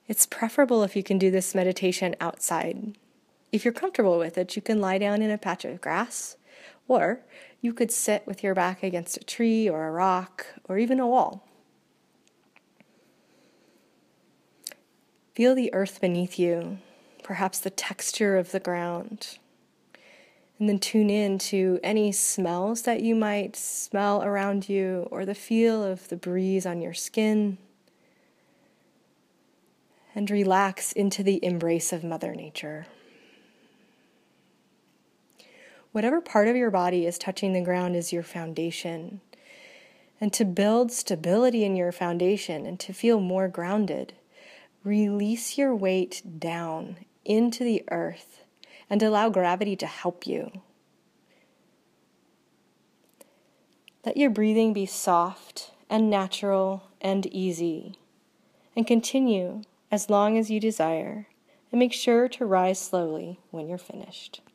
It's preferable if you can do this meditation outside. If you're comfortable with it, you can lie down in a patch of grass, or you could sit with your back against a tree or a rock or even a wall. Feel the earth beneath you, perhaps the texture of the ground, and then tune in to any smells that you might smell around you or the feel of the breeze on your skin, and relax into the embrace of Mother Nature. Whatever part of your body is touching the ground is your foundation. And to build stability in your foundation and to feel more grounded, release your weight down into the earth and allow gravity to help you. Let your breathing be soft and natural and easy, and continue as long as you desire, and make sure to rise slowly when you're finished.